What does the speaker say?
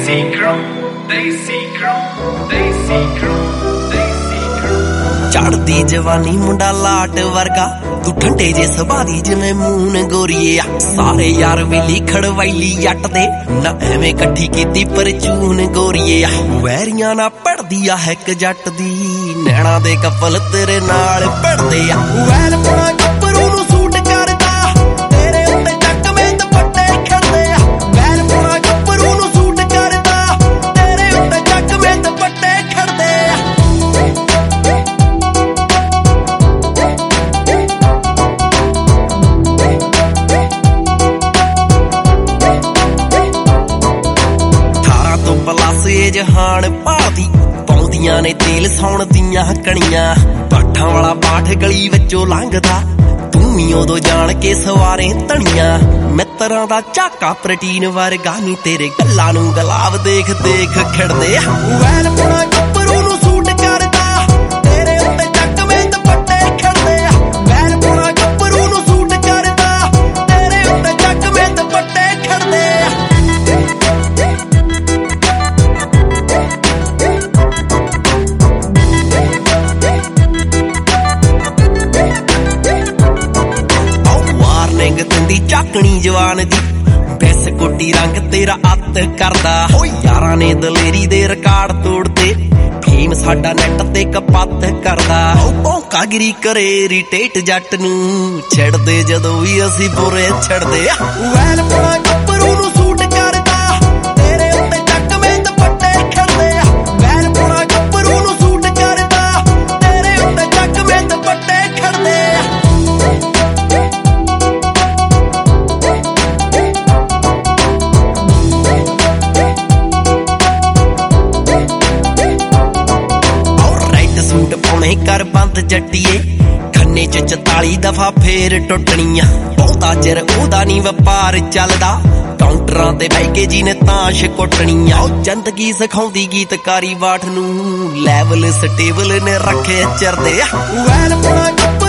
चढ़दी जवानी मुंडा लाट वर्गा तू ठंडे जे सबादी जिवें मून गोरीए सारे यार वेली खड़वाईली जट दे ना एवें कट्ठी कीती परचून गोरीए वैरियां ना पढ़दी आ हैक जट दी नैना दे कपल तेरे नाल पढ़दे आ वैर पड़ा कपरू नू सूट करदा तेरे उत्ते चकवें दुपट्टे खड़दे आ वैर पड़ा कपरू नू सूट करदा तेरे उत्ते चकवें दुपट्टे खड़दे आ जहान पादी पाउंदियां ने तेल सौण दियां कणियां पाठां वाला पाठ गली विचों लंघदा तू भी उदों जाण के सवारे धणियां मित्तरां दा झाका प्रोटीन वर्गा नी तेरे गल्लां नूं गलाब देख देख खिड़दे वैल पुणा कपरू नूं सूट करदा तेरे उत्ते चकवें दुपट्टे खड़दे वैल पुणा कपरू नूं सूट करदा तेरे उत्ते चकवें दुपट्टे खड़दे झाकनी जवान दी बैस कोटी रंग तेरा अत करदा हो यारां ने दलेरी दे रिकार्ड तोड़ते फेम साडा नैट ते कपत करदा भौंकागिरी करे रिटेट जट नूं छड़दे जदों भी असीं बुरे छड़दे वैल पुणा कपरू नूं सूट करदा तेरे उत्ते चकवें दुपट्टे खड़दे वैल पुणा कपरू नूं सूट करदा तेरे उत्ते चकवें दुपट्टे खड़दे कर बंद जट्टिए खन्ने च 44 दफा फेर टुटणियां बहुता चिर ओदा नी वपार चलदा काउंटरां ते बह के जी ने ताश कुटणियां जिंदगी सिखाउंदी गीतकारी बाठ नूं लैवल स्टेबल ने रखे चरदे वैल पुणा